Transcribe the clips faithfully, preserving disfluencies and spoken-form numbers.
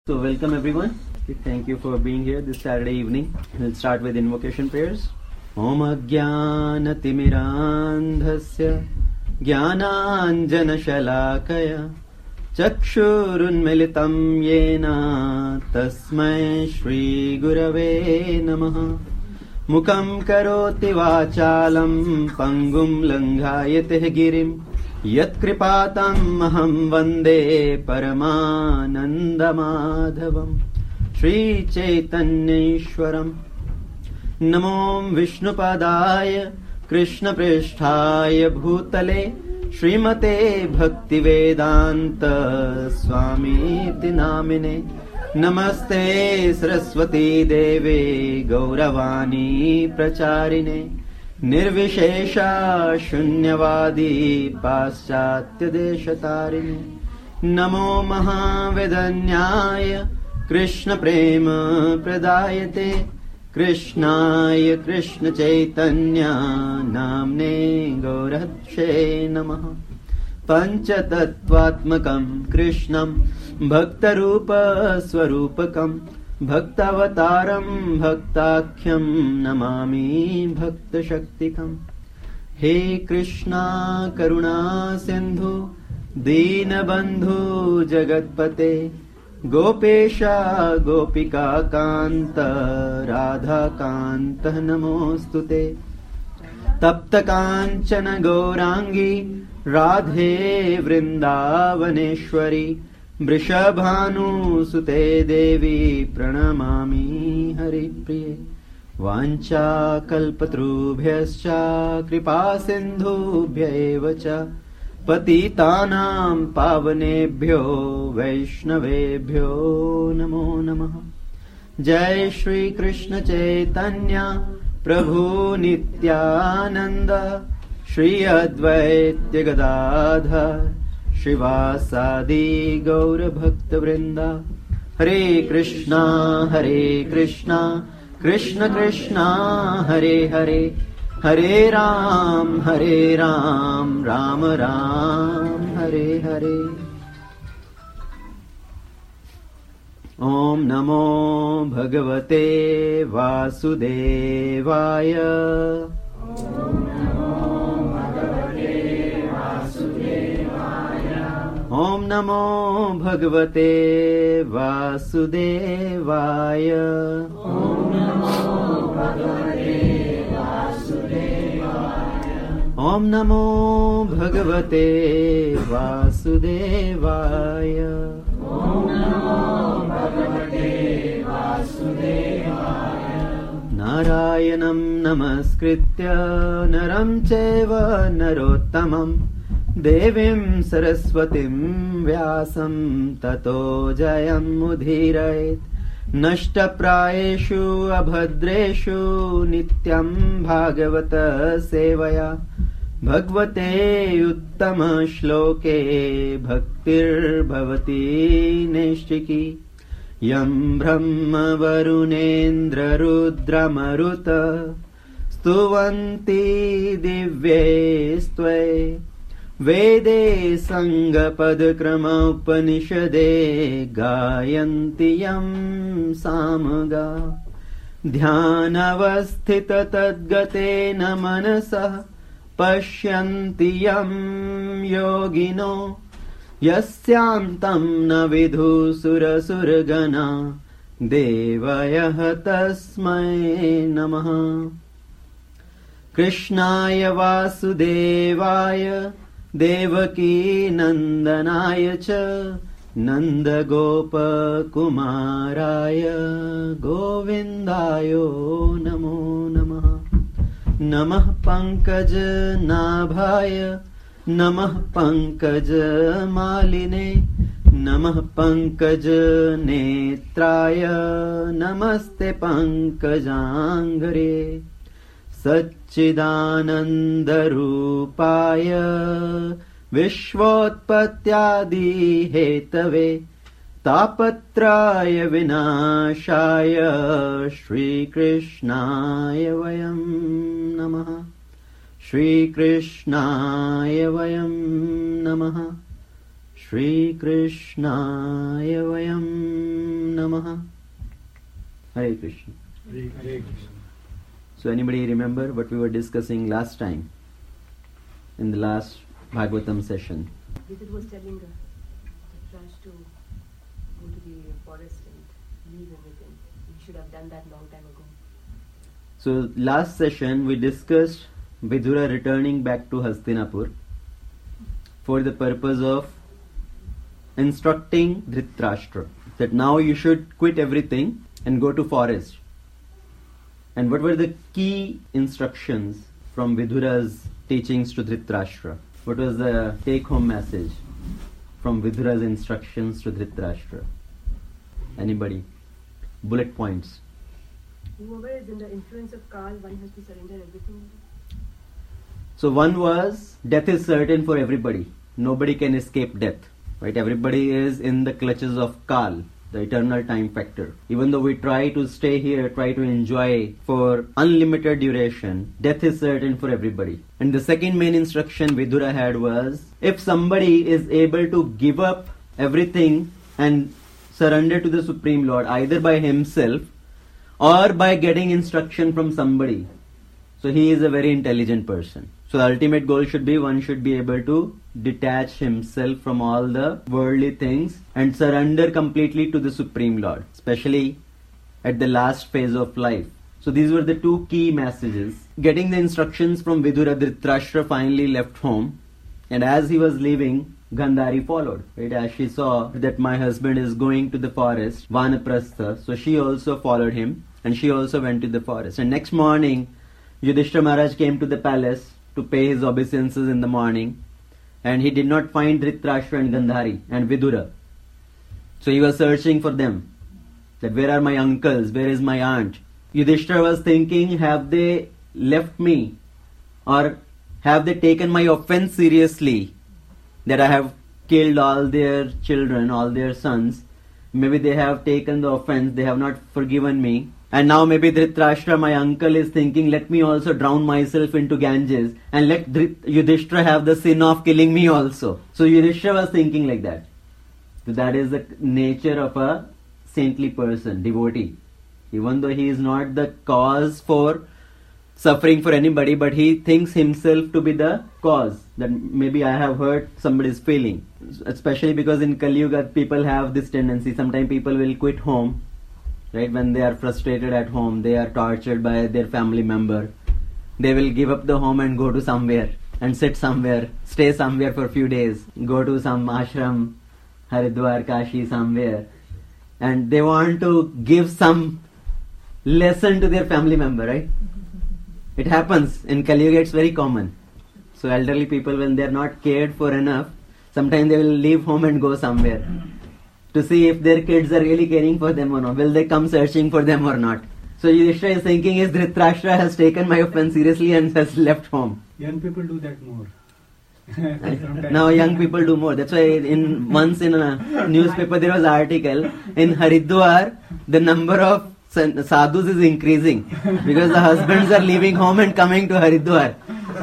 So welcome everyone. Thank you for being here this Saturday evening. We'll start with invocation prayers. Om Ajnanatimiraandhasya Jnananjanashalakaya Chakshurunmilitam Yena Tasmai Shri Gurave Namaha Mukam Karoti Vachalam Pangum Langhayate Girim Yat kripatam aham vande paramanandamadhavam Shri Chaitanyeshwaram Namo Vishnupadaya Krishna Pristhaya Bhutale Srimate Bhaktivedanta Swami Namine Namaste Saraswati Deve Gauravani Pracharine Nirvishesha Shunyavadi Paschatya Deshatarine Namo Mahavedanyaya Krishna Prema Pradayate Krishnaya Krishna Chaitanya Namne Gauradshe Namaha Panchatattvatmakam Krishnam Bhaktarupa Swarupakam Bhaktavataram Bhaktakhyam Namami Bhakta Shaktikam He Krishna Karuna Sindhu Deenabandhu Jagatpate Gopesha Gopika Kanta Radha Kanta Namostute Tapta Kanchana Gaurangi Radhe Vrindavaneshwari Vrishabhanu Sute Devi Pranamami Hari Priye Vancha Kalpatrubhyascha Kripa Sindhubhya Evacha Patitanam Pavanebhyo Vaishnavebhyo Namo Namaha Jai Shri Krishna Chaitanya Prabhu Nityananda Shri Advaitya Gadadhar Shivasadi Gaura Bhakta Vrinda Hare Krishna Hare Krishna Krishna Krishna Hare Hare Hare Ram Hare Ram Ram Ram Hare Hare Om Namo Bhagavate Vasudevaya Om Namo Bhagavate Vasudevaya Om Namo Bhagavate Vasudevaya Om Namo Bhagavate Vasudevaya Om Namo Bhagavate Vasudevaya Narayanam Namaskritya Naram Cheva Narottamam Devim Saraswatim Vyasam Tato Jayam Udhirayet Nashtaprayeshu Abhadreshu Nityam Bhagavata Sevaya Bhagavate Uttama Shloke Bhaktir Bhavati Neshchiki Yam Brahma Varunendra Rudra Maruta Stuvanti Divye Stve Vede Sangapad Krama Upanishade Gayanti Yam Samaga Dhyanavasthita Tadgatena Manasa Pashyanti Yam Yogino Yasyantam Na Vidhu Sura Surgana Devayah Tasmai Namaha Krishnaya Vasudevaya Devaki Nandanaya Cha Nanda Gopa Kumaraya Govindayo Namo Namaha Namah Pankaja Nabhaya Namah Pankaja Maline Namah Pankaja Netraya Namaste Pankajangare Satchidananda Rupaya Vishvotpatyadi Hetave Tapatraya Vinashaya Shri Krishnaya Vayam Namaha Shri Krishnaya Vayam Namaha Shri Krishnaya Vayam Namaha. Hare Krishna. Hare Krishna. So anybody remember what we were discussing last time in the last Bhagavatam session? Vidura was telling Dhritarashtra to go to the forest and leave everything. He should have done that long time ago. So last session we discussed Vidura returning back to Hastinapur for the purpose of instructing Dhritarashtra that now you should quit everything and go to forest. And what were the key instructions from Vidura's teachings to Dhritarashtra? What was the take-home message from Vidura's instructions to Dhritarashtra? Anybody? Bullet points. Whoever is in the influence of Kal, one has to surrender everything. So one was, death is certain for everybody. Nobody can escape death. Right? Everybody is in the clutches of Kal, the eternal time factor. Even though we try to stay here, try to enjoy for unlimited duration, death is certain for everybody. And the second main instruction Vidura had was, if somebody is able to give up everything and surrender to the Supreme Lord, either by himself or by getting instruction from somebody, so he is a very intelligent person. So the ultimate goal should be, one should be able to detach himself from all the worldly things and surrender completely to the Supreme Lord, especially at the last phase of life. So these were the two key messages. Getting the instructions from Vidura, Dhritarashtra finally left home, and as he was leaving, Gandhari followed. Right? As she saw that my husband is going to the forest, Vanaprastha, so she also followed him and she also went to the forest. And next morning, Yudhishthira Maharaj came to the palace to pay his obeisances in the morning, and he did not find Dhritarashtra and Gandhari and Vidura. So he was searching for them. That where are my uncles? Where is my aunt? Yudhishthira was thinking, have they left me? Or have they taken my offense seriously? That I have killed all their children, all their sons. Maybe they have taken the offense, they have not forgiven me. And now maybe Dhritarashtra, my uncle, is thinking, let me also drown myself into Ganges and let Dhrit- Yudhishthira have the sin of killing me also. So Yudhishthira was thinking like that. So that is the nature of a saintly person, devotee. Even though he is not the cause for suffering for anybody, but he thinks himself to be the cause. That maybe I have hurt somebody's feeling. Especially because in Kali Yuga people have this tendency. Sometimes people will quit home. Right, when they are frustrated at home, they are tortured by their family member. They will give up the home and go to somewhere and sit somewhere, stay somewhere for a few days, go to some ashram, Haridwar, Kashi, somewhere, and they want to give some lesson to their family member, right? It happens in Kali Yuga, it's very common. So elderly people, when they are not cared for enough, sometimes they will leave home and go somewhere to see if their kids are really caring for them or not. Will they come searching for them or not? So Yudhishthira is thinking, is Dhritarashtra has taken my offense seriously and has left home. Young people do that more. Now young people do more. That's why in once in a newspaper there was an article, in Haridwar the number of sadhus is increasing because the husbands are leaving home and coming to Haridwar.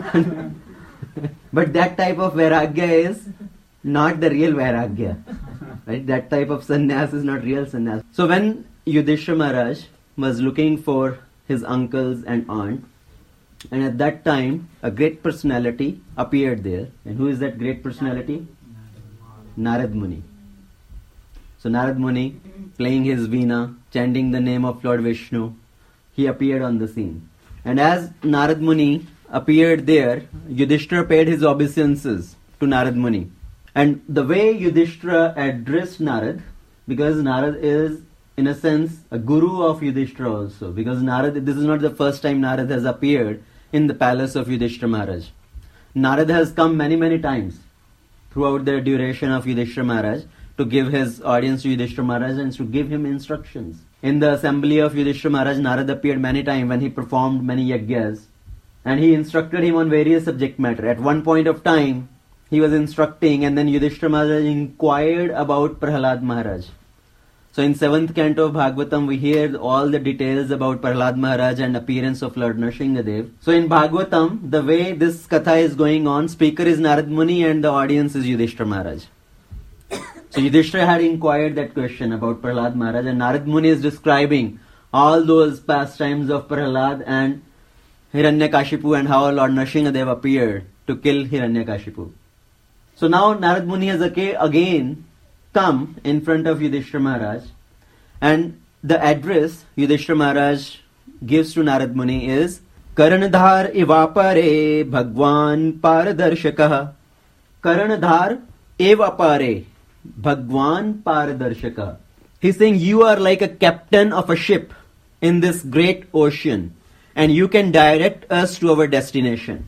But that type of vairagya is not the real vairagya. Right? That type of sannyas is not real sannyas. So when Yudhishthira Maharaj was looking for his uncles and aunt, and at that time a great personality appeared there. And who is that great personality? Narad Muni. So Narad Muni, playing his veena, chanting the name of Lord Vishnu, he appeared on the scene. And as Narad Muni appeared there, Yudhishthira paid his obeisances to Narad Muni. And the way Yudhishthira addressed Narad, because Narad is in a sense a guru of Yudhishthira also, because Narad, this is not the first time Narad has appeared in the palace of Yudhishthira Maharaj. Narad has come many many times throughout the duration of Yudhishthira Maharaj to give his audience to Yudhishthira Maharaj and to give him instructions. In the assembly of Yudhishthira Maharaj, Narad appeared many times when he performed many yagyas, and he instructed him on various subject matter. At one point of time, he was instructing, and then Yudhishthira Maharaj inquired about Prahlad Maharaj. So in seventh canto of Bhagavatam, we hear all the details about Prahlad Maharaj and appearance of Lord Nrsingadev. So in Bhagavatam, the way this katha is going on, speaker is Narad Muni and the audience is Yudhishthira Maharaj. So Yudhishthira had inquired that question about Prahlad Maharaj, and Narad Muni is describing all those pastimes of Prahlad and Hiranyakashipu and how Lord Nrsimhadev appeared to kill Hiranyakashipu. So now Narad Muni has again come in front of Yudhishthira Maharaj, and the address Yudhishthira Maharaj gives to Narad Muni is Karanadhar evapare Bhagwan Paradarshakah. Karanadhar evapare Bhagwan Paradarshakah. He's saying you are like a captain of a ship in this great ocean, and you can direct us to our destination.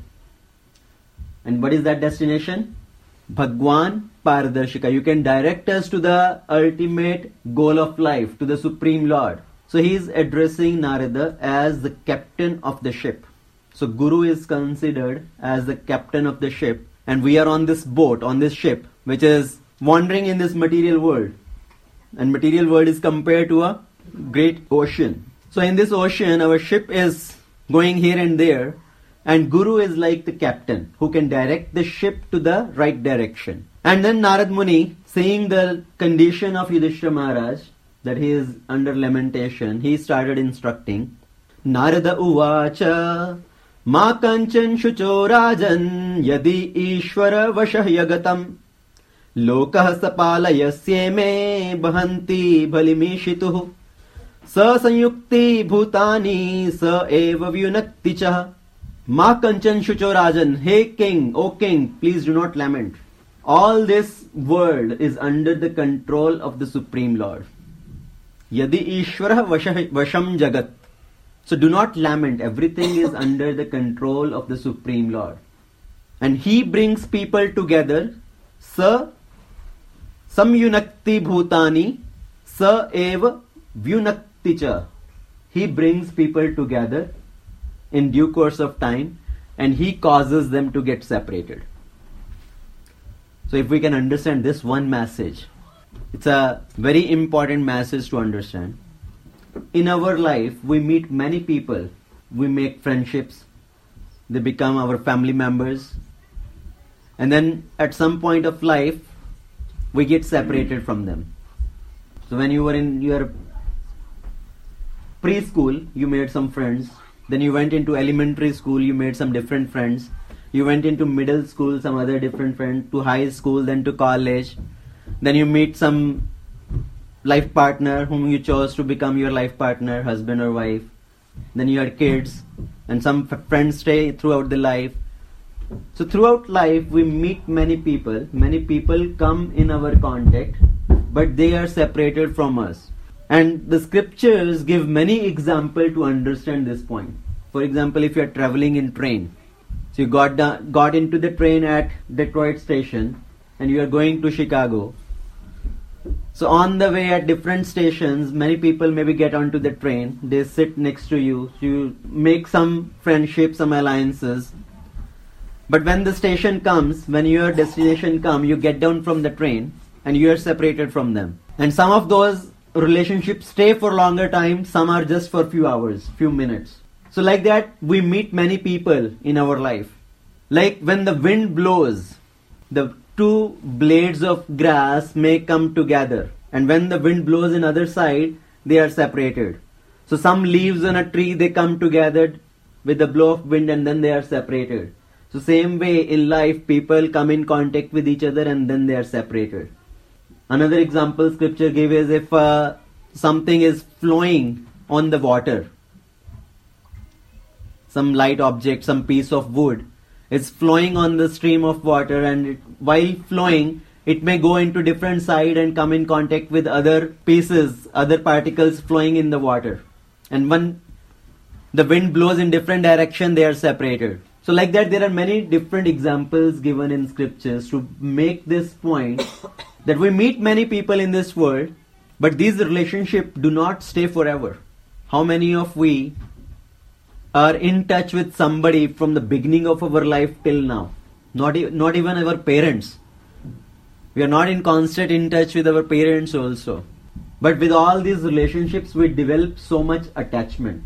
And what is that destination? Bhagwan Paradarshika. You can direct us to the ultimate goal of life, to the Supreme Lord. So he is addressing Narada as the captain of the ship. So Guru is considered as the captain of the ship, and we are on this boat, on this ship, which is wandering in this material world. And material world is compared to a great ocean. So in this ocean, our ship is going here and there, and Guru is like the captain who can direct the ship to the right direction. And then Narad Muni, seeing the condition of Yudhishthira Maharaj, that he is under lamentation, he started instructing. Narada uvacha ma kanchan shucho rajan yadi ishvara vashah yagatam lokah sapalayasyeme me bahanti bhalimishituh sa sanyukti bhutani sa eva vyunakti chah. Ma kanchan shucho rajan. Hey king, O king, please do not lament. All this world is under the control of the Supreme Lord. Yadi ishvara vasham jagat. So do not lament. Everything is under the control of the Supreme Lord. And he brings people together. Sa samyunakti bhutani sa eva vyunakti cha. He brings people together in due course of time, and he causes them to get separated. So if we can understand this one message, it's a very important message to understand. In our life, we meet many people, we make friendships, they become our family members, and then at some point of life, we get separated from them. So when you were in your preschool, you made some friends. Then you went into elementary school, you made some different friends. You went into middle school, some other different friends. To high school, then to college. Then you meet some life partner whom you chose to become your life partner, husband or wife. Then you had kids, and some f- friends stay throughout the life. So throughout life, we meet many people. Many people come in our contact, but they are separated from us. And the scriptures give many examples to understand this point. For example, if you are traveling in train, so you got down, got into the train at Detroit station, and you are going to Chicago. So on the way at different stations, many people maybe get onto the train. They sit next to you. You make some friendships, some alliances. But when the station comes, when your destination comes, you get down from the train, and you are separated from them. And some of those relationships stay for longer time, some are just for few hours, few minutes. So like that, we meet many people in our life. Like when the wind blows, the two blades of grass may come together, and when the wind blows in other side, they are separated. So some leaves on a tree, they come together with the blow of wind, and then they are separated. So same way in life, people come in contact with each other, and then they are separated. Another example scripture gives is if uh, something is flowing on the water, some light object, some piece of wood, is flowing on the stream of water, and it, while flowing, it may go into different side and come in contact with other pieces, other particles flowing in the water. And when the wind blows in different direction, they are separated. So like that, there are many different examples given in scriptures to make this point that we meet many people in this world, but these relationships do not stay forever. How many of we are in touch with somebody from the beginning of our life till now? Not, e- not even our parents. We are not in constant in touch with our parents also. But with all these relationships, we develop so much attachment.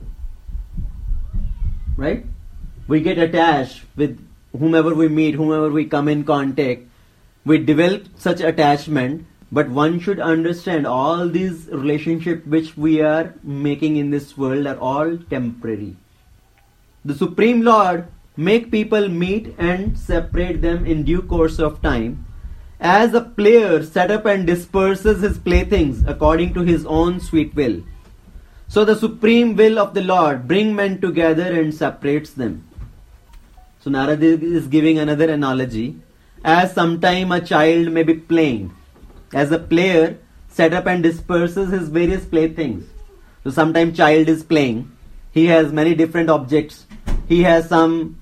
Right? We get attached with whomever we meet, whomever we come in contact. We develop such attachment But one should understand all these relationships which we are making in this world are all temporary. The Supreme Lord make people meet and separate them in due course of time, as a player set up and disperses his playthings according to his own sweet will. So the supreme will of the Lord bring men together and separates them. So Narada is giving another analogy. As sometime a child may be playing, as a player set up and disperses his various playthings. So sometime child is playing, he has many different objects. He has some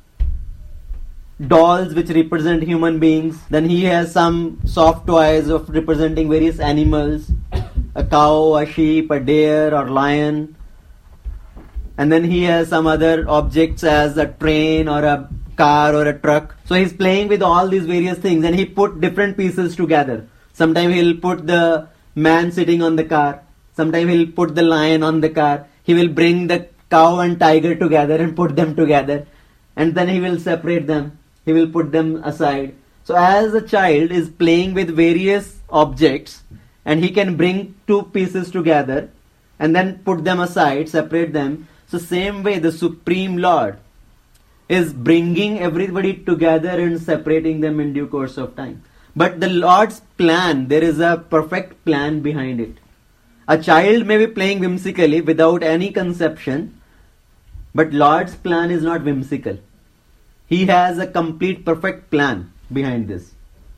dolls which represent human beings. Then he has some soft toys of representing various animals, a cow, a sheep, a deer or lion. And then he has some other objects as a train or a car or a truck. So he's playing with all these various things and he put different pieces together. Sometimes he'll put the man sitting on the car. Sometimes he'll put the lion on the car. He will bring the cow and tiger together and put them together. And then he will separate them. He will put them aside. So as a child is playing with various objects and he can bring two pieces together and then put them aside, separate them. So same way the Supreme Lord is bringing everybody together and separating them in due course of time. But the Lord's plan, there is a perfect plan behind it. A child may be playing whimsically without any conception, but Lord's plan is not whimsical. He has a complete perfect plan behind this.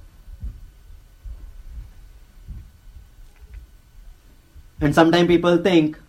And sometimes people think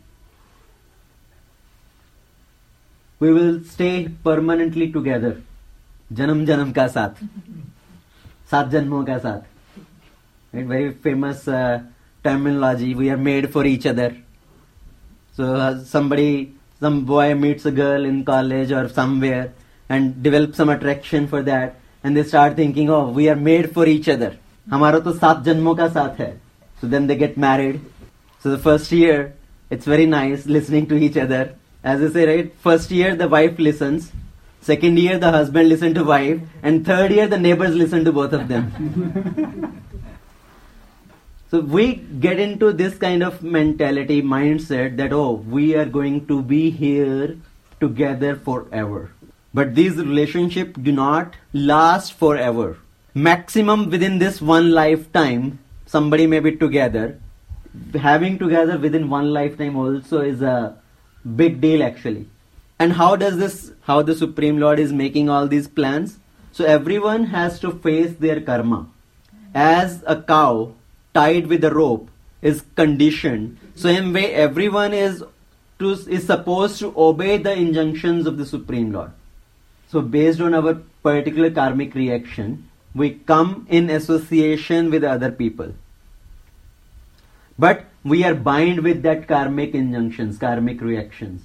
we will stay permanently together. Janam janam ka saath. Saat janmo ka saath. Right? Very famous uh, terminology. We are made for each other. So uh, somebody, some boy meets a girl in college or somewhere and develops some attraction for that. And they start thinking, oh, we are made for each other. Hamara to saat janmo ka saath hai. So then they get married. So the first year, it's very nice listening to each other. As I say, right, first year the wife listens, second year the husband listens to wife, and third year the neighbors listen to both of them. So we get into this kind of mentality, mindset that, oh, we are going to be here together forever. But these relationships do not last forever. Maximum within this one lifetime, somebody may be together. Having together within one lifetime also is a big deal actually. And how does this, how the Supreme Lord is making all these plans? So everyone has to face their karma. As a cow tied with a rope is conditioned, same way everyone is to, is supposed to obey the injunctions of the Supreme Lord. So based on our particular karmic reaction, we come in association with other people. But we are bound with that karmic injunctions, karmic reactions.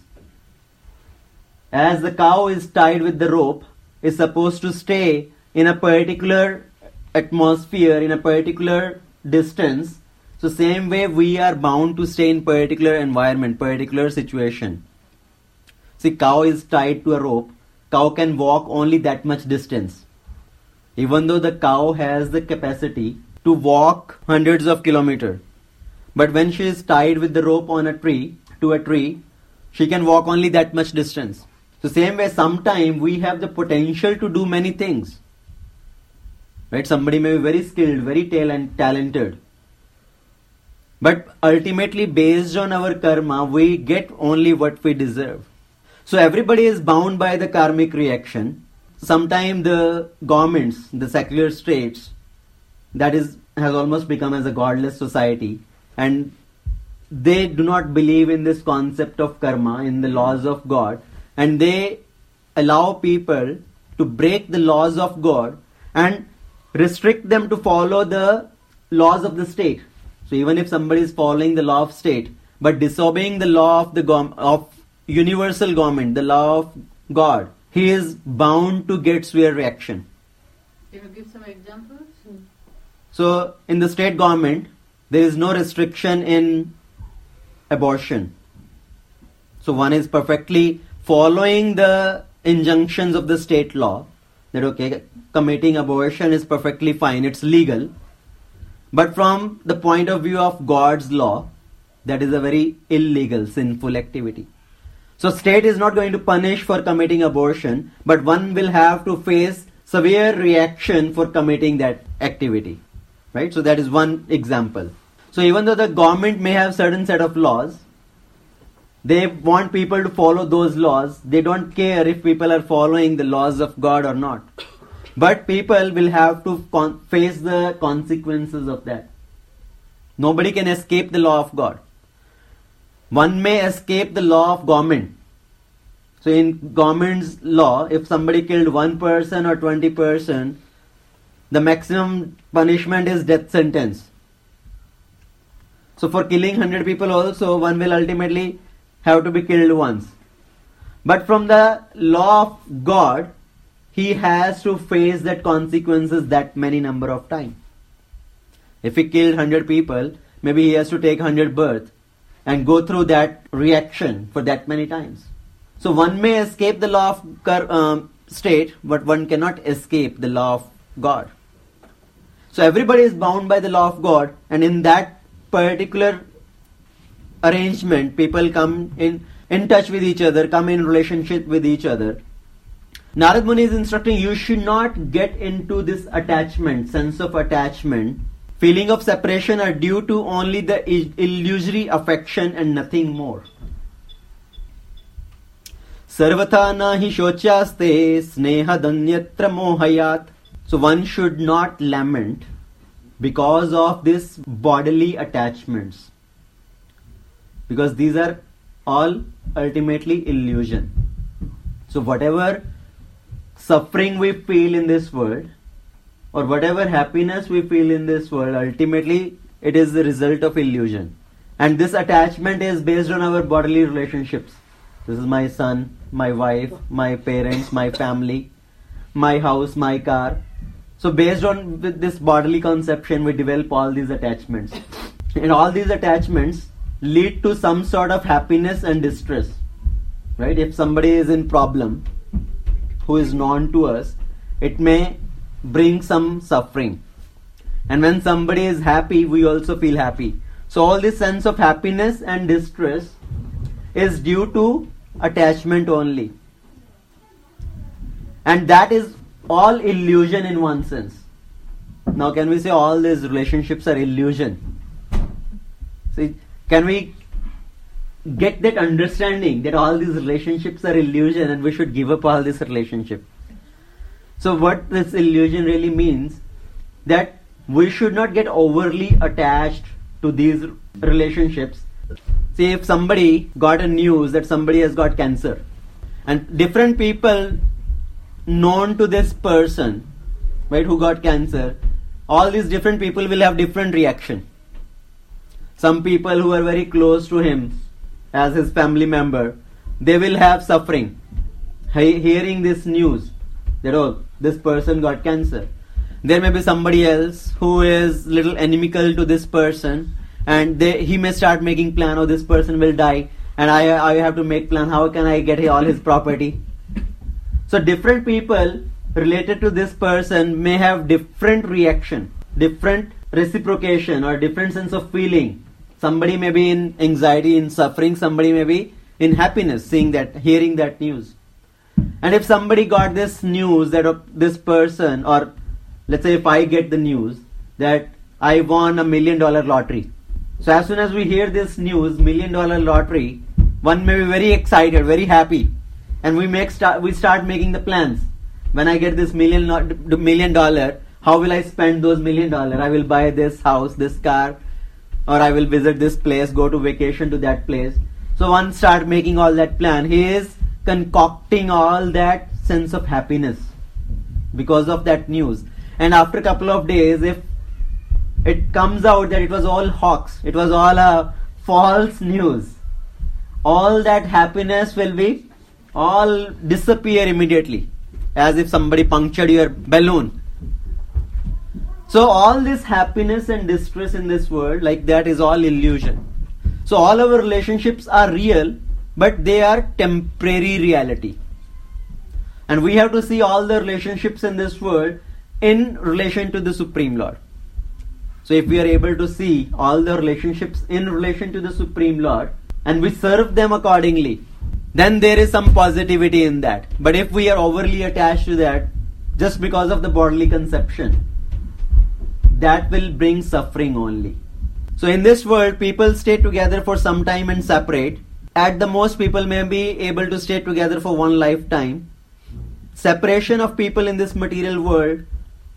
As the cow is tied with the rope, is supposed to stay in a particular atmosphere, in a particular distance. So same way we are bound to stay in particular environment, particular situation. See, cow is tied to a rope. Cow can walk only that much distance. Even though the cow has the capacity to walk hundreds of kilometers. But when she is tied with the rope on a tree, to a tree, she can walk only that much distance. So same way, sometime we have the potential to do many things. Right? Somebody may be very skilled, very talent, talented. But ultimately, based on our karma, we get only what we deserve. So everybody is bound by the karmic reaction. Sometimes the governments, the secular states, that is has almost become as a godless society. And they do not believe in this concept of karma, in the laws of God. And they allow people to break the laws of God and restrict them to follow the laws of the state. So even if somebody is following the law of state, but disobeying the law of the gov- of universal government, the law of God, he is bound to get severe reaction. Can you give some examples? So in the state government, there is no restriction in abortion. So one is perfectly following the injunctions of the state law that okay, committing abortion is perfectly fine, it's legal. But from the point of view of God's law, that is a very illegal, sinful activity. So state is not going to punish for committing abortion, but one will have to face severe reaction for committing that activity. Right? So that is one example. So even though the government may have certain set of laws, they want people to follow those laws. They don't care if people are following the laws of God or not. But people will have to con- face the consequences of that. Nobody can escape the law of God. One may escape the law of government. So in government's law, if somebody killed one person or twenty person, the maximum punishment is death sentence. So for killing one hundred people also, one will ultimately have to be killed once. But from the law of God, he has to face that consequences that many number of times. If he killed one hundred people, maybe he has to take one hundred births and go through that reaction for that many times. So one may escape the law of um, state, but one cannot escape the law of God. So everybody is bound by the law of God, and in that particular arrangement, people come in, in touch with each other, come in relationship with each other. Narad Muni is instructing you should not get into this attachment, sense of attachment. Feeling of separation are due to only the illusory affection and nothing more. Sarvatha nahi shochaste sneha danyatra mohayat. So one should not lament because of this bodily attachments. Because these are all ultimately illusion. So whatever suffering we feel in this world, or whatever happiness we feel in this world, ultimately it is the result of illusion. And this attachment is based on our bodily relationships. This is my son, my wife, my parents, my family, my house, my car. So based on this bodily conception, we develop all these attachments. And all these attachments lead to some sort of happiness and distress. Right? If somebody is in problem, who is known to us, it may bring some suffering. And when somebody is happy, we also feel happy. So all this sense of happiness and distress is due to attachment only. And that is all illusion in one sense. Now can we say all these relationships are illusion? See, can we get that understanding that all these relationships are illusion and we should give up all this relationship? So what this illusion really means, that we should not get overly attached to these relationships. See, if somebody got a news that somebody has got cancer, and different people known to this person, right, who got cancer, all these different people will have different reaction. Some people who are very close to him as his family member, they will have suffering he- hearing this news that, oh, this person got cancer. There may be somebody else who is little inimical to this person, and they, he may start making plan, oh, this person will die, and I, I have to make plan, how can I get all his property? So different people related to this person may have different reaction, different reciprocation or different sense of feeling. Somebody may be in anxiety, in suffering, somebody may be in happiness, seeing that, hearing that news. And if somebody got this news that uh, this person, or let's say if I get the news that I won a million dollar lottery. So as soon as we hear this news, million dollar lottery, one may be very excited, very happy. And we make start, we start making the plans. When I get this million, million dollar, how will I spend those million dollar? I will buy this house, this car, or I will visit this place, go to vacation to that place. So one start making all that plan. He is concocting all that sense of happiness because of that news. And after a couple of days, if it comes out that it was all hoax, it was all a false news, all that happiness will be all disappear immediately, as if somebody punctured your balloon. So all this happiness and distress in this world, like that, is all illusion. So all our relationships are real, but they are temporary reality. And we have to see all the relationships in this world in relation to the Supreme Lord. So if we are able to see all the relationships in relation to the Supreme Lord and we serve them accordingly, then there is some positivity in that. But if we are overly attached to that just because of the bodily conception, that will bring suffering only. So in this world, people stay together for some time and separate. At the most, people may be able to stay together for one lifetime. Separation of people in this material world.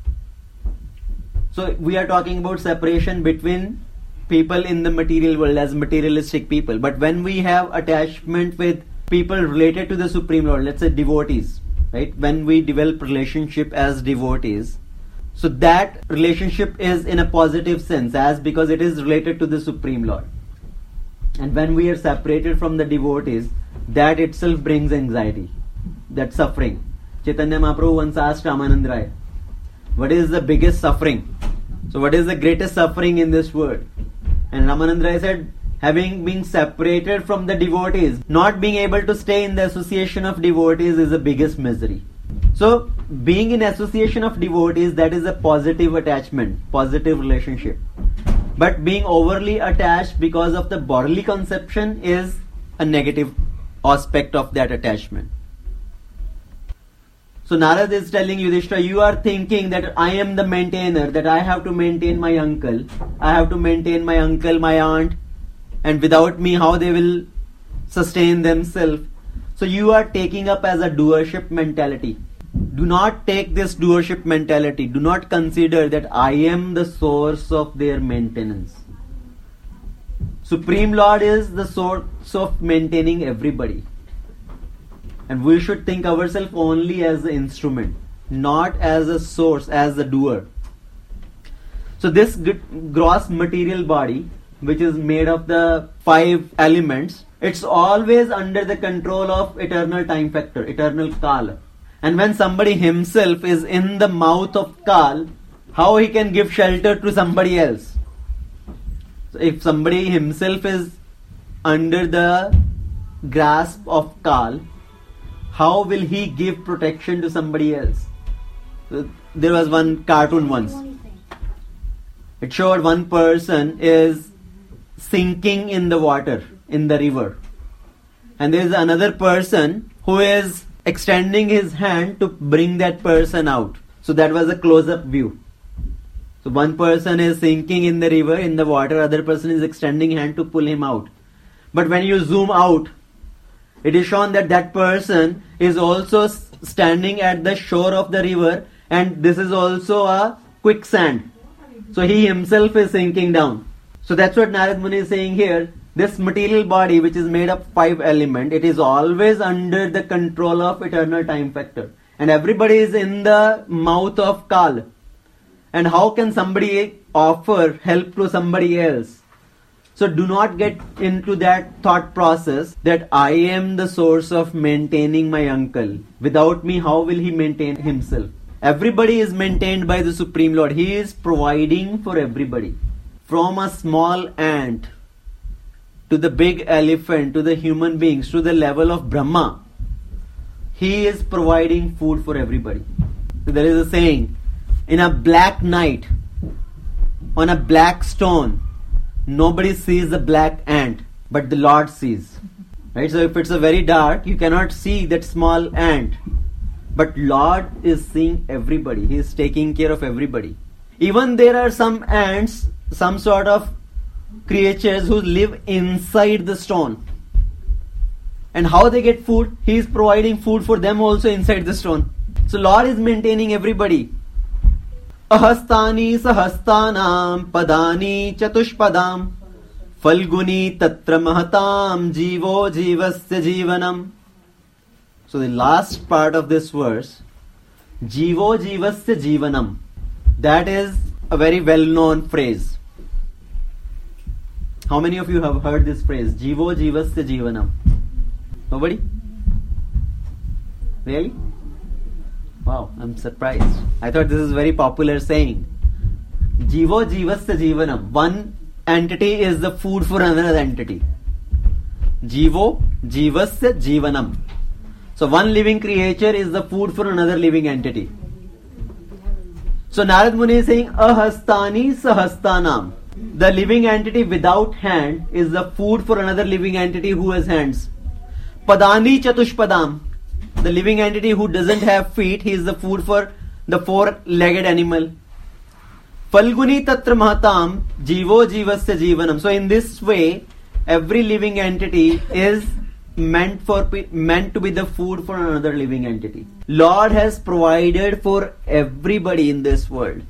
So we are talking about separation between people in the material world as materialistic people. But when we have attachment with people related to the Supreme Lord, let's say devotees, right? When we develop relationship as devotees, so that relationship is in a positive sense, as because it is related to the Supreme Lord. And when we are separated from the devotees, that itself brings anxiety, that suffering. Chaitanya Mahaprabhu once asked Ramanand Rai, what is the biggest suffering? So what is the greatest suffering in this world? And Ramanand Rai said, having been separated from the devotees, not being able to stay in the association of devotees is the biggest misery. So being in association of devotees, that is a positive attachment, positive relationship. But being overly attached because of the bodily conception is a negative aspect of that attachment. So Narad is telling Yudhishthira, you are thinking that I am the maintainer, that I have to maintain my uncle, I have to maintain my uncle, my aunt, and without me how they will sustain themselves. So you are taking up as a doership mentality. Do not take this doership mentality. Do not consider that I am the source of their maintenance. Supreme Lord is the source of maintaining everybody. And we should think ourselves only as the instrument, not as a source, as a doer. So this gross material body, which is made of the five elements, it's always under the control of eternal time factor, eternal Kal. And when somebody himself is in the mouth of Kal, how he can give shelter to somebody else? So if somebody himself is under the grasp of Kal, how will he give protection to somebody else? So there was one cartoon once. It showed one person is sinking in the water, in the river. And there is another person who is extending his hand to bring that person out. So that was a close-up view. So one person is sinking in the river, in the water, other person is extending hand to pull him out. But when you zoom out, it is shown that that person is also standing at the shore of the river, and this is also a quicksand. So he himself is sinking down. So that's what Narad Muni is saying here. This material body, which is made of five elements, it is always under the control of eternal time factor. And everybody is in the mouth of Kal. And how can somebody offer help to somebody else? So do not get into that thought process that I am the source of maintaining my uncle. Without me, how will he maintain himself? Everybody is maintained by the Supreme Lord. He is providing for everybody. From a small ant to the big elephant, to the human beings, to the level of Brahma, he is providing food for everybody. So there is a saying, in a black night, on a black stone, nobody sees the black ant, but the Lord sees. Right? So if it's a very dark, you cannot see that small ant. But Lord is seeing everybody. He is taking care of everybody. Even there are some ants, some sort of creatures who live inside the stone. And how they get food? He is providing food for them also inside the stone. So Lord is maintaining everybody. Ahastani sahastanam padani chatushpadam falguni tatra mahatam jivo jivasya jivanam. So the last part of this verse, jivo jivasya jivanam, that is a very well-known phrase. How many of you have heard this phrase, jivo jivasya jivanam? Nobody? Really? Wow, I'm surprised. I thought this is a very popular saying. Jivo jivasya jivanam. One entity is the food for another entity. Jivo jivasya jivanam. So one living creature is the food for another living entity. So Narad Muni is saying, ahastani sahastanam. The living entity without hand is the food for another living entity who has hands. Padani chatushpadam. The living entity who doesn't have feet, he is the food for the four-legged animal. Falguni tatra mahatam jivo jivasya jivanam. So in this way, every living entity is meant for meant to be the food for another living entity. Lord has provided for everybody in this world.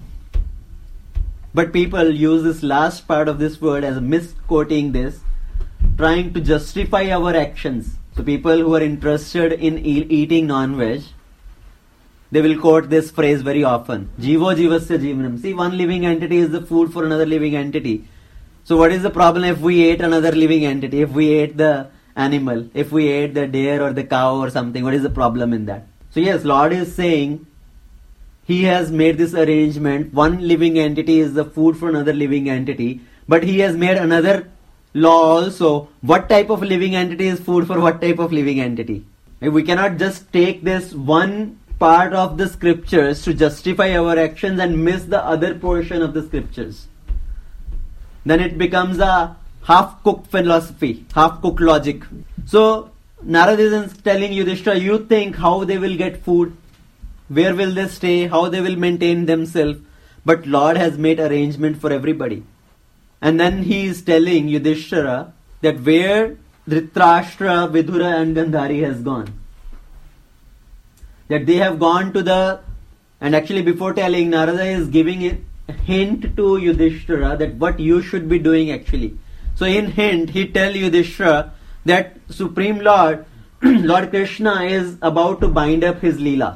But people use this last part of this word as misquoting this, trying to justify our actions. So people who are interested in e- eating non-veg, they will quote this phrase very often. Jivo jivasya jivanam. See, one living entity is the food for another living entity. So what is the problem if we ate another living entity? If we ate the animal, if we ate the deer or the cow or something, what is the problem in that? So yes, Lord is saying He has made this arrangement. One living entity is the food for another living entity. But He has made another law also. What type of living entity is food for what type of living entity? We cannot just take this one part of the scriptures to justify our actions and miss the other portion of the scriptures. Then it becomes a half-cooked philosophy, half-cooked logic. So Narad is telling Yudhishthira, you think how they will get food, where will they stay, how they will maintain themselves. But Lord has made arrangement for everybody. And then he is telling Yudhishthira that where Dhritarashtra, Vidura and Gandhari has gone. That they have gone to the, and actually before telling, Narada is giving a hint to Yudhishthira that what you should be doing actually. So in hint, he tells Yudhishthira that Supreme Lord, Lord Krishna is about to bind up his Leela.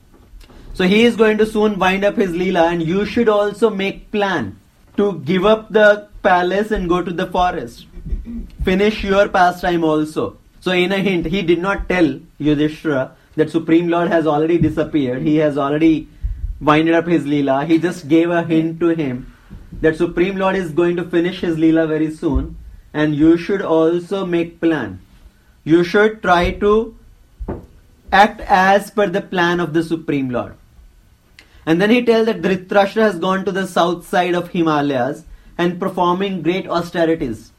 So he is going to soon bind up his Leela, and you should also make plan to give up the palace and go to the forest. Finish your pastime also. So in a hint, he did not tell Yudhishthira that Supreme Lord has already disappeared. He has already winded up his Leela. He just gave a hint to him that Supreme Lord is going to finish his Leela very soon, and you should also make plan. You should try to act as per the plan of the Supreme Lord. And then he tells that Dhritarashtra has gone to the south side of Himalayas and performing great austerities.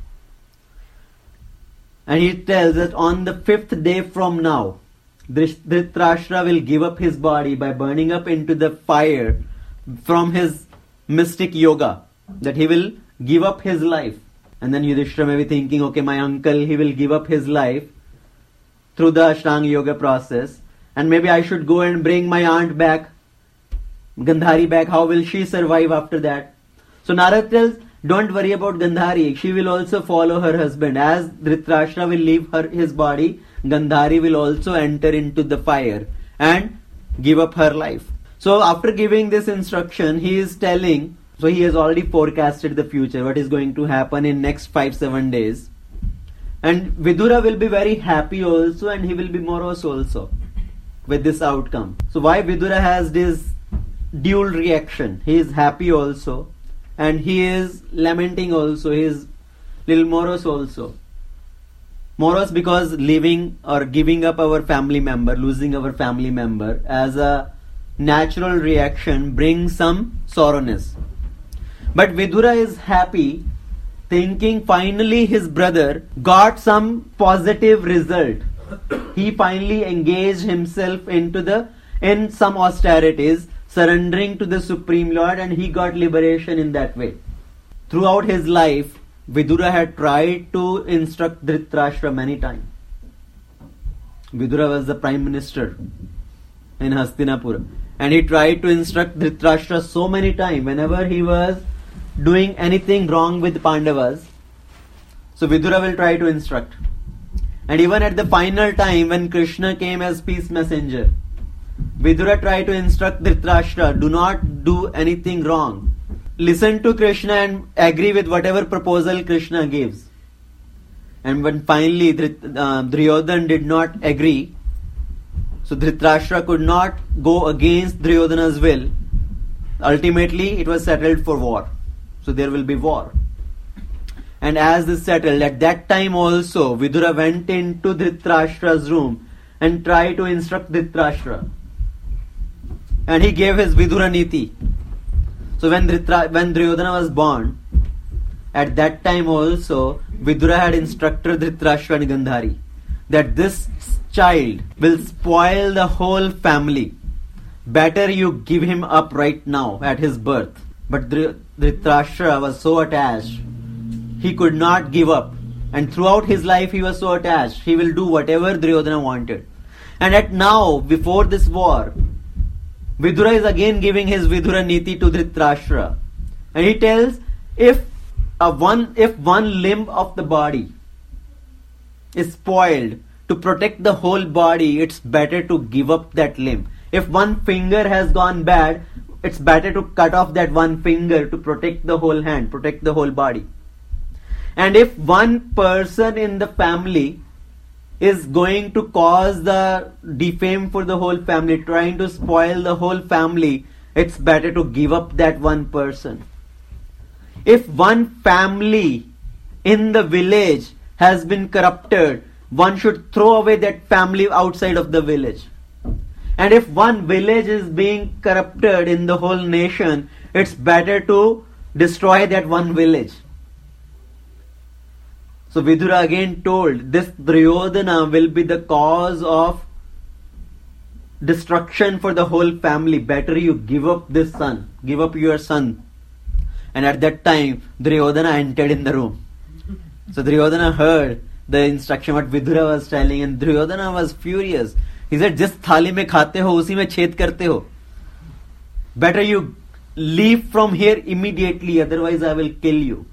And he tells that on the fifth day from now, Dhritarashtra will give up his body by burning up into the fire from his mystic yoga. That he will give up his life. And then Yudhishthira may be thinking, okay, my uncle, he will give up his life through the Ashtanga Yoga process. And maybe I should go and bring my aunt back, Gandhari back. How will she survive after that? So Narad tells, don't worry about Gandhari. She will also follow her husband. As Dhritarashtra will leave her his body, Gandhari will also enter into the fire and give up her life. So after giving this instruction, he is telling, so he has already forecasted the future, what is going to happen in next five, seven days. And Vidura will be very happy also, and he will be morose also with this outcome. So why Vidura has this dual reaction? He is happy also, and he is lamenting also. He is little morose also. Morose because leaving or giving up our family member, losing our family member as a natural reaction brings some sorrowness. But Vidura is happy, thinking finally his brother got some positive result. He finally engaged himself into the in some austerities, surrendering to the Supreme Lord, and he got liberation in that way. Throughout his life, Vidura had tried to instruct Dhritarashtra many times. Vidura was the prime minister in Hastinapura, and he tried to instruct Dhritarashtra so many times whenever he was doing anything wrong with Pandavas. So Vidura will try to instruct. And even at the final time when Krishna came as peace messenger, Vidura tried to instruct Dhritarashtra, do not do anything wrong. Listen to Krishna and agree with whatever proposal Krishna gives. And when finally Dhrit, uh, Duryodhana did not agree, so Dhritarashtra could not go against Duryodhana's will. Ultimately, it was settled for war. So there will be war. And as this settled, at that time also, Vidura went into Dhritarashtra's room and tried to instruct Dhritarashtra. and he gave his Vidura Niti. So when Dritra, when Duryodhana was born, at that time also Vidura had instructed Dhritarashtra and Gandhari that this child will spoil the whole family. Better you give him up right now at his birth. But Dhritarashtra was so attached, he could not give up. And throughout his life he was so attached, he will do whatever Duryodhana wanted. And at now, before this war, Vidura is again giving his Vidura Niti to Dhritarashtra. And he tells, if a one, if one limb of the body is spoiled, to protect the whole body, it's better to give up that limb. If one finger has gone bad, it's better to cut off that one finger to protect the whole hand, protect the whole body. And if one person in the family is going to cause the defame for the whole family, trying to spoil the whole family, it's better to give up that one person. If one family in the village has been corrupted, one should throw away that family outside of the village. And if one village is being corrupted in the whole nation, it's better to destroy that one village. So Vidura again told, this Duryodhana will be the cause of destruction for the whole family. Better you give up this son, give up your son. And at that time, Duryodhana entered in the room. So Duryodhana heard the instruction what Vidura was telling, and Duryodhana was furious. He said, जिस थाली में खाते हो उसी में छेद करते हो. Better you leave from here immediately, otherwise I will kill you.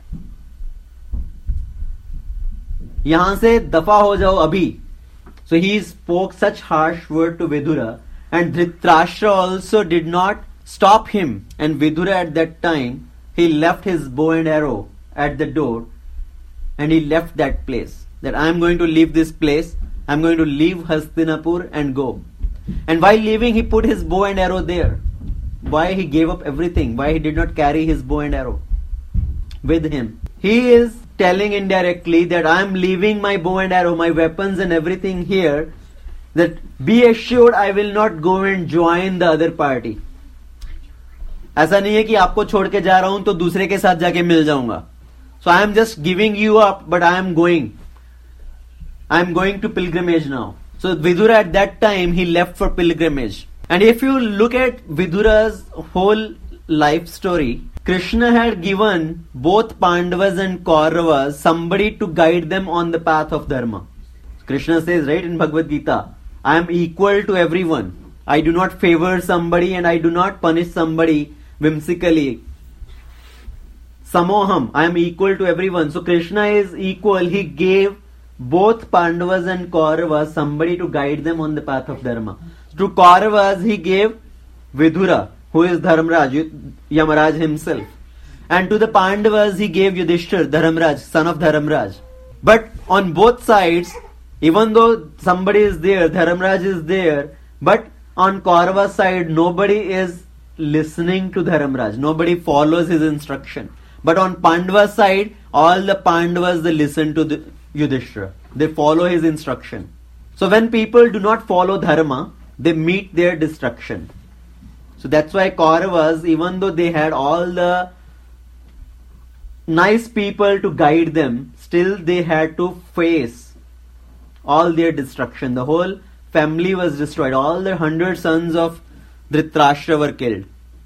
यहां से दफा हो जाओ अभी. So he spoke such harsh word to Vidura, and Dhritarashtra also did not stop him. And Vidura at that time, he left his bow and arrow at the door, and he left that place. That I am going to leave this place. I am going to leave Hastinapur and go. And while leaving, he put his bow and arrow there. Why he gave up everything? Why he did not carry his bow and arrow with him? He is telling indirectly that I am leaving my bow and arrow, my weapons and everything here. That be assured I will not go and join the other party. ऐसा नहीं है कि आपको छोड़ के जा रहा हूं तो दूसरे के साथ जाके मिल जाऊंगा. So I am just giving you up, but I am going. I am going to pilgrimage now. So Vidura at that time, he left for pilgrimage. And if you look at Vidura's whole life story, Krishna had given both Pandavas and Kauravas somebody to guide them on the path of dharma. Krishna says, right, in Bhagavad Gita, I am equal to everyone. I do not favor somebody and I do not punish somebody whimsically. Samoham, I am equal to everyone. So Krishna is equal. He gave both Pandavas and Kauravas somebody to guide them on the path of dharma. To Kauravas, he gave Vidura, who is Dharmaraj, Yamaraj himself. And to the Pandavas, he gave Yudhishthir, Dharmaraj, son of Dharmaraj. But on both sides, even though somebody is there, Dharmaraj is there, but on Kaurava's side, nobody is listening to Dharmaraj. Nobody follows his instruction. But on Pandava's side, all the Pandavas, they listen to the Yudhishthira. They follow his instruction. So when people do not follow dharma, they meet their destruction. So that's why Kauravas, even though they had all the nice people to guide them, still they had to face all their destruction. The whole family was destroyed. All the hundred sons of Dhritarashtra were killed.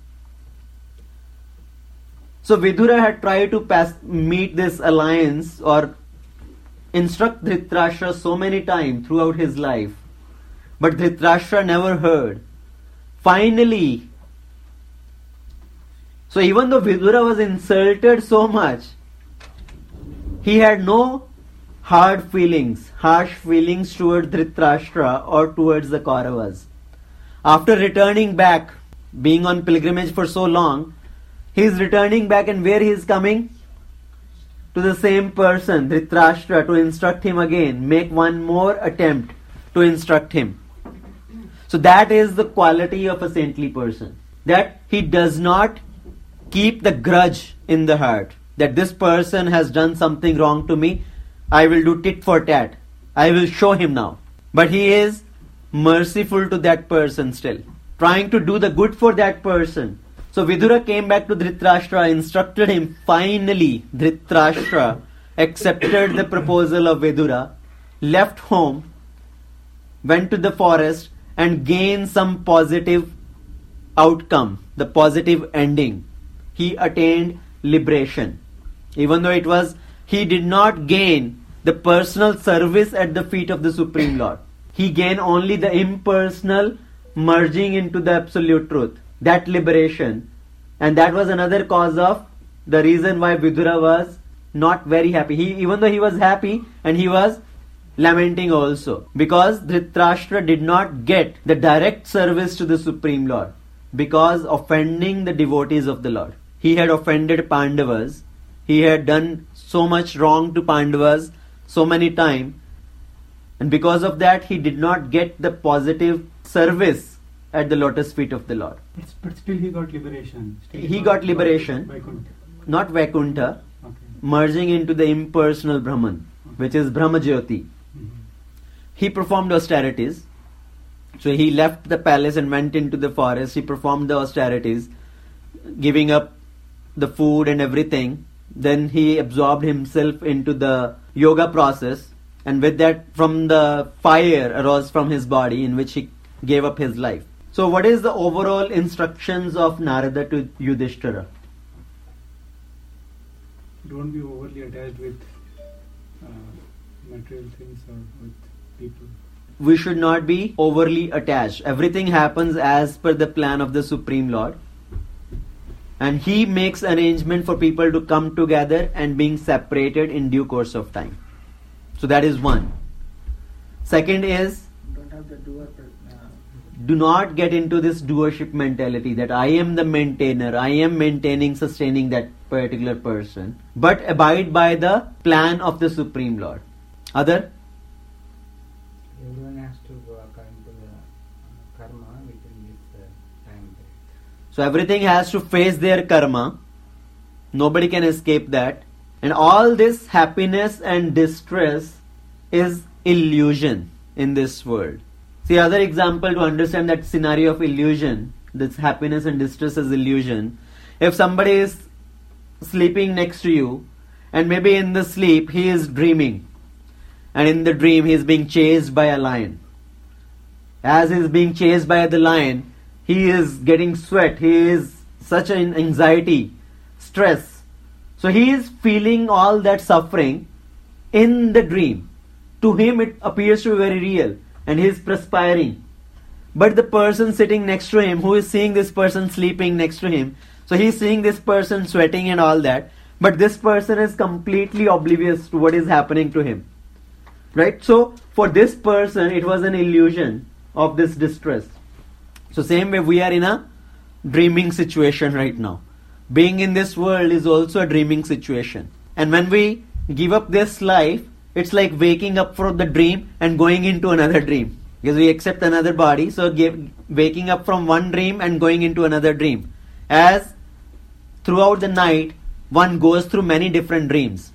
So Vidura had tried to pass, meet this alliance or instruct Dhritarashtra so many times throughout his life. But Dhritarashtra never heard. Finally, so even though Vidura was insulted so much, he had no hard feelings, harsh feelings towards Dhritarashtra or towards the Kauravas. After returning back, being on pilgrimage for so long, he is returning back, and where he is coming? To the same person, Dhritarashtra, to instruct him again, make one more attempt to instruct him. So that is the quality of a saintly person, that he does not keep the grudge in the heart, that this person has done something wrong to me, I will do tit for tat, I will show him now. But he is merciful to that person still, trying to do the good for that person. So Vidura came back to Dhritarashtra, instructed him. Finally, Dhritarashtra accepted the proposal of Vidura, left home, went to the forest and gained some positive outcome, the positive ending. He attained liberation. Even though it was, he did not gain the personal service at the feet of the Supreme Lord. He gained only the impersonal merging into the absolute truth, that liberation. And that was another cause of the reason why Vidura was not very happy. He, even though he was happy, and he was lamenting also, because Dhritarashtra did not get the direct service to the Supreme Lord, because offending the devotees of the Lord. He had offended Pandavas. He had done so much wrong to Pandavas so many times, and because of that he did not get the positive service at the lotus feet of the Lord. But, but still he got liberation. Still He got liberation. Vaikuntha. Not Vaikuntha, Okay. merging into the impersonal Brahman, which is Brahmajyoti. Mhm. He performed austerities. So he left the palace and went into the forest. He performed the austerities, giving up the food and everything. Then he absorbed himself into the yoga process, and with that, from the fire arose from his body, in which he gave up his life. So what is the overall instructions of Narada to Yudhishthira? Don't be overly attached with uh, material things or with people. We should not be overly attached. Everything happens as per the plan of the Supreme Lord. And he makes arrangement for people to come together and being separated in due course of time. So that is one. Second is, Don't have the doer. Uh, do not get into this doership mentality that I am the maintainer, I am maintaining, sustaining that particular person. But abide by the plan of the Supreme Lord. Other? everyone has to go according to the uh, karma within this uh, time period. So everything has to face their karma. Nobody can escape that. And all this happiness and distress is illusion in this world. See, other example to understand that scenario of illusion, this happiness and distress is illusion. If somebody is sleeping next to you, and maybe in the sleep he is dreaming, and in the dream he is being chased by a lion. As he is being chased by the lion, he is getting sweat, he is such an anxiety, stress. So he is feeling all that suffering in the dream. To him it appears to be very real, and he is perspiring. But the person sitting next to him, who is seeing this person sleeping next to him, so he is seeing this person sweating and all that, but this person is completely oblivious to what is happening to him. Right? So for this person it was an illusion of this distress. So same way we are in a dreaming situation right now. Being in this world is also a dreaming situation. And when we give up this life, it's like waking up from the dream and going into another dream. Because we accept another body, so give, waking up from one dream and going into another dream. As throughout the night, one goes through many different dreams.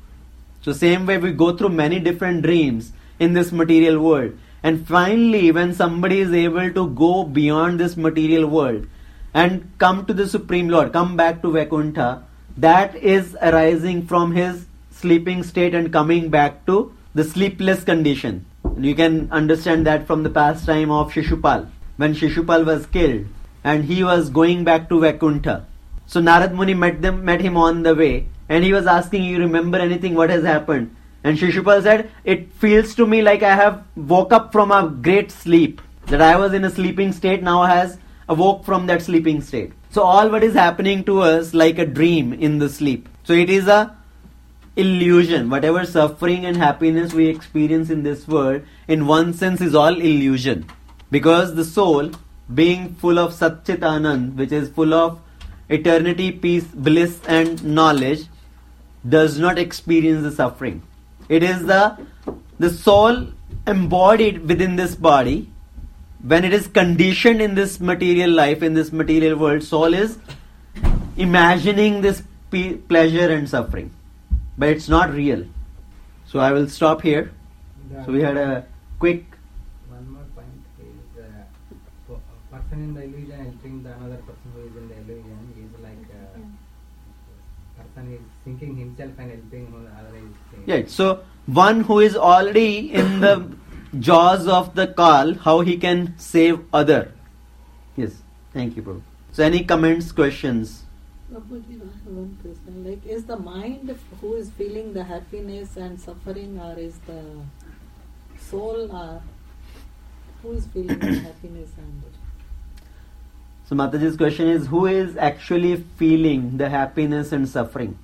So same way we go through many different dreams in this material world. And finally, when somebody is able to go beyond this material world and come to the Supreme Lord, come back to Vaikuntha, that is arising from his sleeping state and coming back to the sleepless condition. And you can understand that from the pastime of Shishupal. When Shishupal was killed and he was going back to Vaikuntha. So Narad Muni met them, met him on the way, and he was asking, you remember anything, what has happened? And Shishupal said, it feels to me like I have woke up from a great sleep. That I was in a sleeping state, now has awoke from that sleeping state. So all what is happening to us like a dream in the sleep. So it is a illusion. Whatever suffering and happiness we experience in this world, in one sense is all illusion. Because the soul, being full of Satchit Anand, which is full of eternity, peace, bliss and knowledge, does not experience the suffering. It is the the soul embodied within this body. When it is conditioned in this material life, in this material world, soul is imagining this pe- pleasure and suffering. But it's not real. So I will stop here. The So we had a quick... One more point is uh, for, for person in the illusion helping the another person who is in the illusion is like uh, person is thinking himself and helping who other is thinking. Yeah, so one who is already in the jaws of the Kal, how he can save other? Yes, thank you, Prabhu. So any comments, questions? Prabhuji, I have one question. Like, is the mind who is feeling the happiness and suffering, or is the soul, or who is feeling the happiness and? So Mataji's question is, who is actually feeling the happiness and suffering?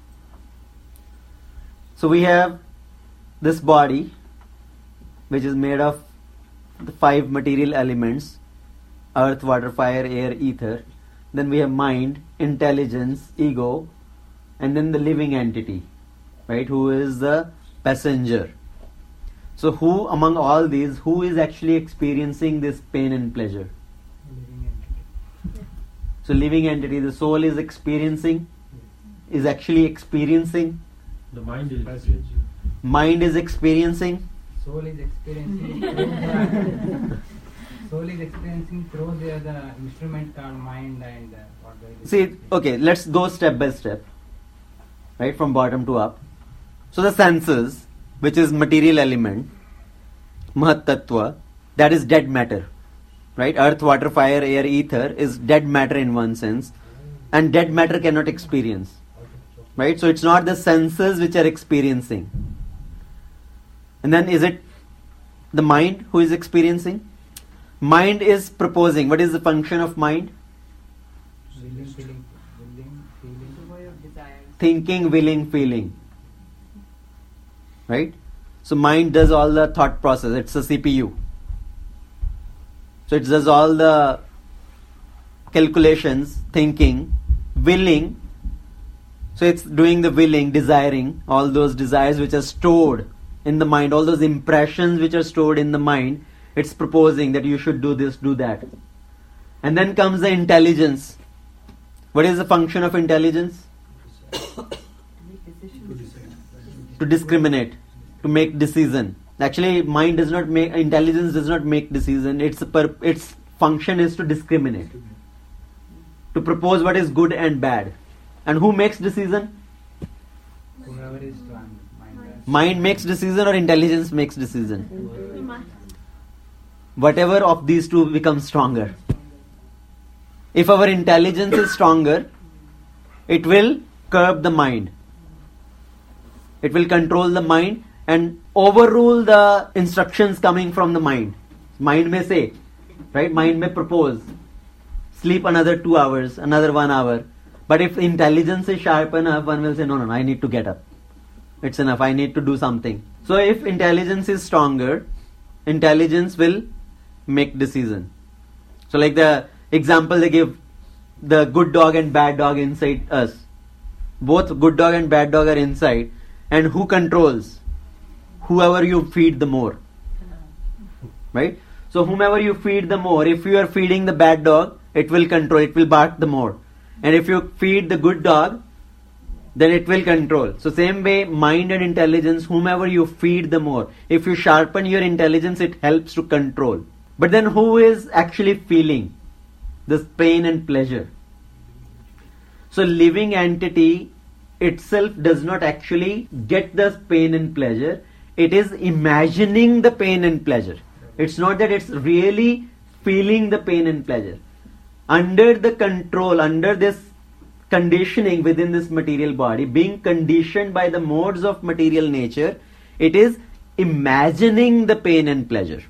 So we have this body, which is made of the five material elements: earth, water, fire, air, ether. Then we have mind, intelligence, ego, and then the living entity, right, who is the passenger. So who among all these, who is actually experiencing this pain and pleasure? Living entity. So living entity, the soul is experiencing, is actually experiencing, The mind is experiencing. mind is experiencing. Soul is experiencing through the soul is experiencing through the, the instrument called mind and uh, what do I See, okay, let's go step by step, right, from bottom to up. So the senses, which is material element, Mahat Tattva, that is dead matter, right? Earth, water, fire, air, ether is dead matter in one sense, and dead matter cannot experience, right? So it's not the senses which are experiencing. And then is it the mind who is experiencing? Mind is proposing. What is the function of mind? willing, feeling, willing, feeling. The way of desires. Thinking, willing, feeling. Right? So mind does all the thought process. It's a C P U. So it does all the calculations, thinking, willing. So it's doing the willing, desiring, all those desires which are stored in the mind, all those impressions which are stored in the mind. It's proposing that you should do this, do that. And then comes the intelligence. What is the function of intelligence? To make decisions. To discriminate, to make decision. Actually, mind does not make, intelligence does not make decision. Its per, its function is to discriminate, to propose what is good and bad. And who makes decision? Whoever is strong, mind. Mind makes decision or intelligence makes decision? Whatever of these two becomes stronger. If our intelligence is stronger, it will curb the mind. It will control the mind and overrule the instructions coming from the mind. Mind may say, right? Mind may propose, sleep another two hours, another one hour. But if intelligence is sharp enough, one will say, no, no, no, I need to get up. It's enough, I need to do something. So if intelligence is stronger, intelligence will make decision. So like the example they give, the good dog and bad dog inside us. Both good dog and bad dog are inside. And who controls? Whoever you feed the more. Right? So whomever you feed the more, if you are feeding the bad dog, it will control, it will bark the more. And if you feed the good dog, then it will control. So same way, mind and intelligence, whomever you feed the more. If you sharpen your intelligence, it helps to control. But then who is actually feeling this pain and pleasure? So living entity itself does not actually get this pain and pleasure. It is imagining the pain and pleasure. It's not that it's really feeling the pain and pleasure. Under the control, under this conditioning within this material body, being conditioned by the modes of material nature, it is imagining the pain and pleasure.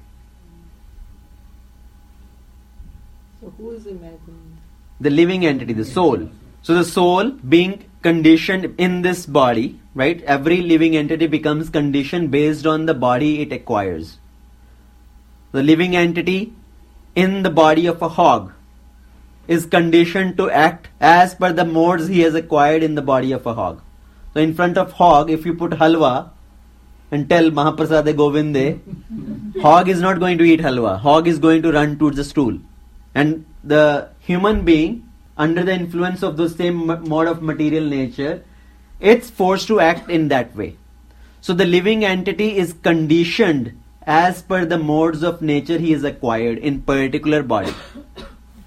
So who is imagining? The living entity, the soul. So the soul being conditioned in this body, right? Every living entity becomes conditioned based on the body it acquires. The living entity in the body of a hog is conditioned to act as per the modes he has acquired in the body of a hog. So in front of hog, if you put halwa and tell Mahaprasade Govinde, hog is not going to eat halwa. Hog is going to run towards the stool. And the human being, under the influence of the same mode of material nature, it's forced to act in that way. So the living entity is conditioned as per the modes of nature he has acquired in particular body.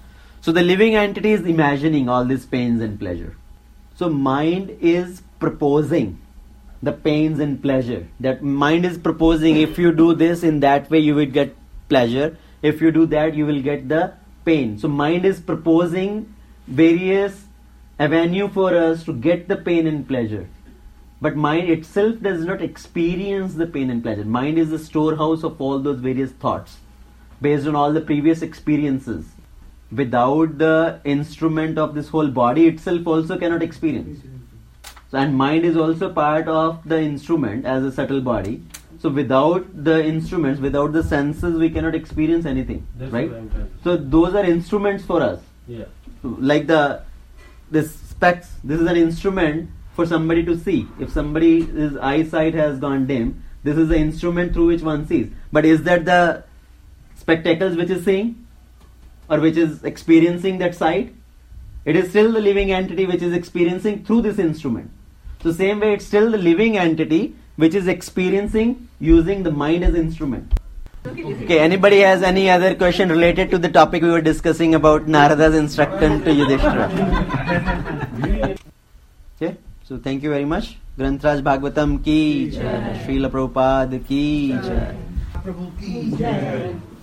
So the living entity is imagining all these pains and pleasure. So mind is proposing the pains and pleasure. That mind is proposing, if you do this in that way you will get pleasure, if you do that you will get the pain. So mind is proposing various avenue for us to get the pain and pleasure. But mind itself does not experience the pain and pleasure. Mind is the storehouse of all those various thoughts based on all the previous experiences. Without the instrument of this whole body itself also cannot experience. So, and mind is also part of the instrument as a subtle body. So without the instruments, without the senses, we cannot experience anything. That's right? what I'm trying to say. So those are instruments for us. Yeah. Like the this specs, this is an instrument for somebody to see. If somebody's eyesight has gone dim, this is the instrument through which one sees. But is that the spectacles which is seeing? Or which is experiencing that sight? It is still the living entity which is experiencing through this instrument. So same way it's still the living entity which is experiencing using the mind as instrument. Okay, anybody has any other question related to the topic we were discussing about Narada's instruction to Yudhishthira? Okay, so thank you very much. Granth-raj Bhagavatam ki jai, Srila Prabhupada ki jai. Prabhu ki jai.